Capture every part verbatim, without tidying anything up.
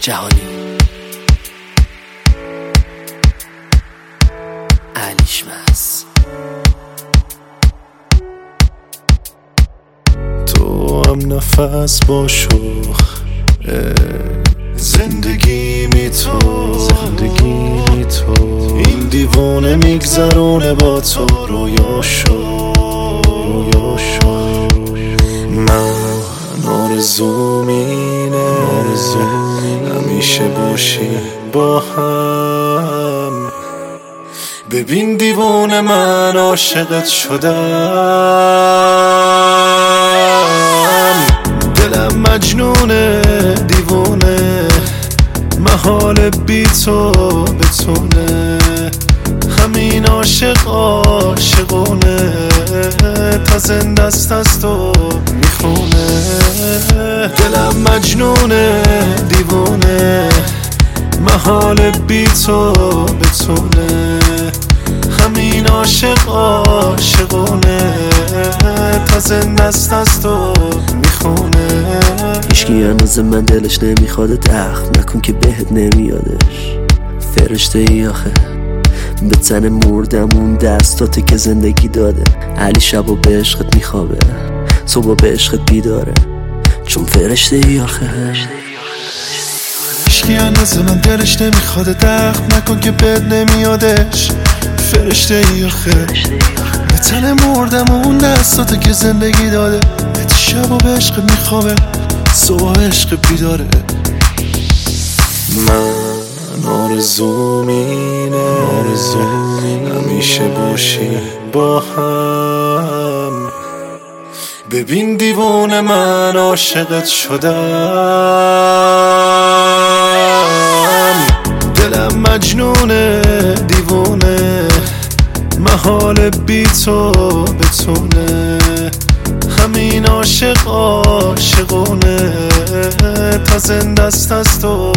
جهانی علیشمس. تو هم نفس با شوخ زندگی می تو زندگی می تو این دیوانه میگذرونه با تو رویا شو رویا شو. من آرزوم اینه همیشه باشی با هم. ببین دیوانه من عاشقت شدم، دلم مجنونه دیوانه محال بی تو بتونه. همین عاشق عاشقونه تا زنده است از تو میخونه. دلم مجنونه دیوانه محال بی تو بتونه. همین عاشق عاشقونه تا زنده است از تو میخونه. هیچکی هنوز من دلش نمیخواد دخل نکن که بهت نمیادش. فرشته ای آخه به تن مردمون دستاته که زندگی داده. علی شبا به عشقت میخوابه صبح به عشقت بیداره چون فرشته ای آخه. هیچکی هنوز من دلش نمیخواد دخل نکن که بهت نمیادش. فرشته ای آخه به تن مردمون دستاته که زندگی داده. به شبا به عشقت میخوابه صبح عشق بیداره. من آرزوم اینه همیشه باشی با هم. ببین دیوانه من عاشقت شدم، دلم مجنونه دیوانه محال بی تو بتونه. همین عاشق عاشقونه تا زنده است از تو.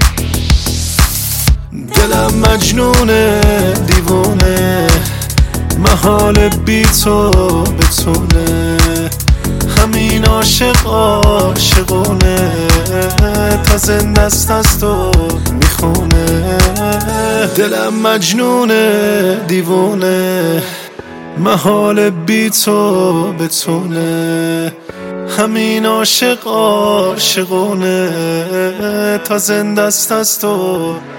دلم مجنونه دیوانه محال بی تو بتونه. همین عاشق عاشقونه تا زنده است از تو میخونه. دلم مجنونه دیوانه محال بی تو بتونه. همین عاشق عاشقونه تا زنده است از تو